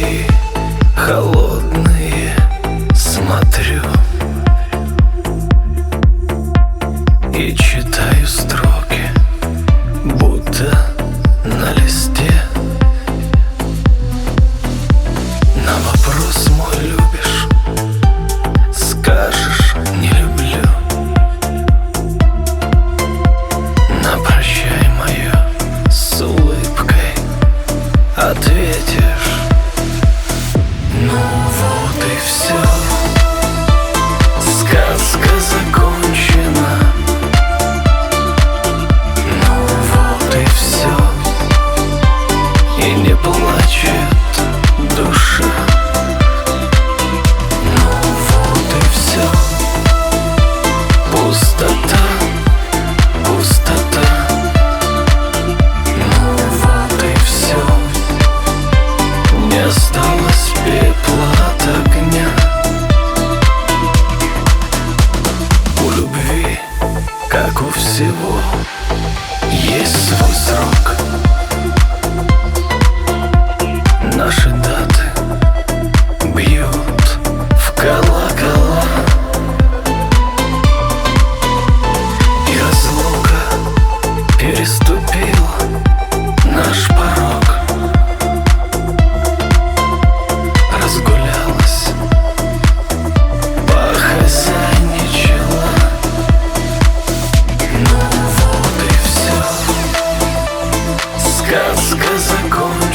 твои холодные смотрю и читаю строки, будто на листе. На вопрос мой любишь, скажешь не люблю. На прощай мое с улыбкой ответишь: ну вот и все, сказка закончена. Ну вот и все, и не плачет душа. Ну вот и все, пустота, пустота. Ну вот и все, не осталось пепла от огня. У любви, как у всего, есть свой срок. Наши даты бьют в колокола, и разлука переступила наш порог. Разгулялась, похозяйничала. Ну вот и все, сказка закончена.